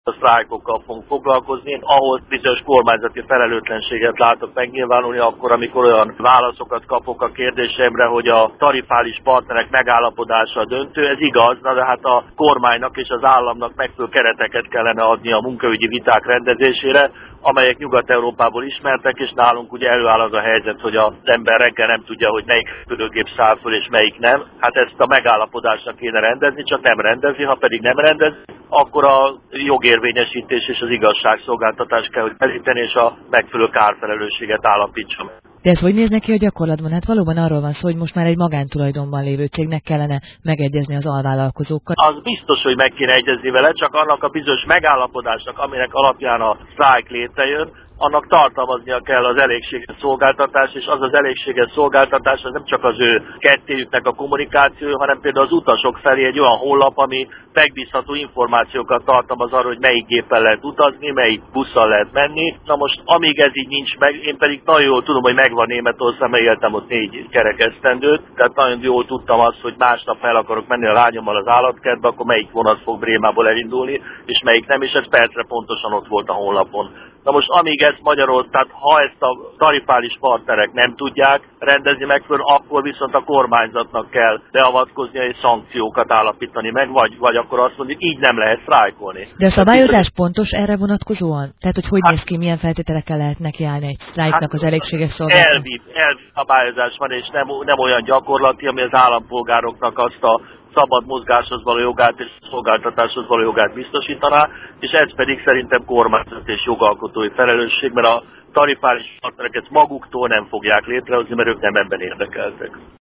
a sztrájkokkal fogunk foglalkozni. Én ahol bizonyos kormányzati felelőtlenséget látok megnyilvánulni, akkor, amikor olyan válaszokat kapok a kérdésemre, hogy a tarifális partnerek megállapodása döntő, ez igaz, de hát a kormánynak és az államnak megfelelő kereteket kellene adni a munkaügyi viták rendezésére, amelyek Nyugat-Európából ismertek, és nálunk ugye előáll az a helyzet, hogy az ember reggel nem tudja, hogy melyik repülőgép száll föl és melyik nem. Hát ezt a megállapodásnak kéne rendezni, csak nem rendezi, ha pedig nem rendez, akkor a jogérvényesítés és az igazságszolgáltatás kell, hogy felíteni, és a megfelelő kárfelelősséget állapítson. De ez hogy néz neki a gyakorlatban? Hát valóban arról van szó, hogy most már egy magántulajdonban lévő cégnek kellene megegyezni az alvállalkozókkal. Az biztos, hogy meg kéne egyezni vele, csak annak a bizonyos megállapodásnak, aminek alapján a sztrájk létrejön, annak tartalmaznia kell az elégséges szolgáltatás, és az elégséges szolgáltatás az nem csak az ő kettéjüknek a kommunikáció, hanem például az utasok felé egy olyan honlap, ami megbízható információkat tartalmaz arról, hogy melyik géppel lehet utazni, melyik busszal lehet menni. Na most, amíg ez így nincs meg, én pedig nagyon jól tudom, hogy megvan Németország, mert éltem ott 4 kerekesztendőt, tehát nagyon jól tudtam azt, hogy másnap el akarok menni a lányommal az állatkertbe, akkor melyik vonat fog Brémából elindulni, és melyik nem, és ez percre pontosan ott volt a honlapon. Na most amíg ezt Magyarország, tehát ha ezt a tarifális partnerek nem tudják rendezni megfelelően, akkor viszont a kormányzatnak kell beavatkoznia és szankciókat állapítani meg, vagy akkor azt mondjuk, így nem lehet sztrájkolni. De a szabályozás pontos erre vonatkozóan? Tehát, hogy néz ki, milyen feltételekkel lehet nekiállni egy sztrájknak az elégséges szolgáltatásnak? Elvi szabályozás van, és nem olyan gyakorlati, ami az állampolgároknak azt a szabad mozgáshoz való jogát és szolgáltatáshoz való jogát biztosítaná, és ez pedig szerintem kormányzat és jogalkotói felelősség, mert a tarifális partnerek ezt maguktól nem fogják létrehozni, mert ők nem ebben érdekeltek.